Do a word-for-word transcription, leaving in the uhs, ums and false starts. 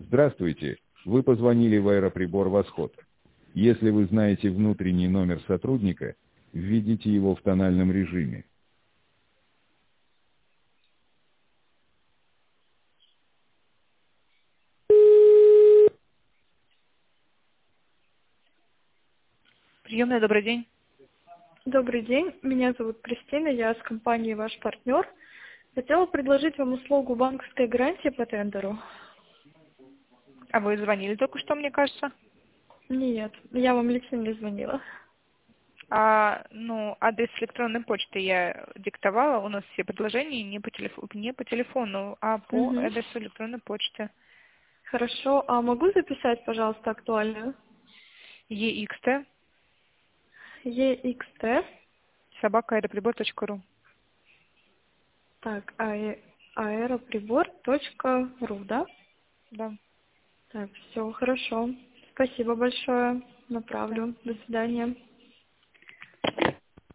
Здравствуйте, вы позвонили в аэроприбор «Восход». Если вы знаете внутренний номер сотрудника, введите его в тональном режиме. Приемная, добрый день. Добрый день, меня зовут Кристина, я с компании «Ваш партнер». Хотела предложить вам услугу банковской гарантии по тендеру. А вы звонили только что, мне кажется? Нет, я вам лично не звонила. А, ну, адрес электронной почты я диктовала. У нас все предложения не по, телеф... не по телефону, а по Угу. адресу электронной почты. Хорошо, а могу записать, пожалуйста, актуальную? ext ext, собака аэроприбор точка ру. так, аэ- аэроприбор.ру, да? Да. Так, все, хорошо. Спасибо большое, Да. направлю. До свидания.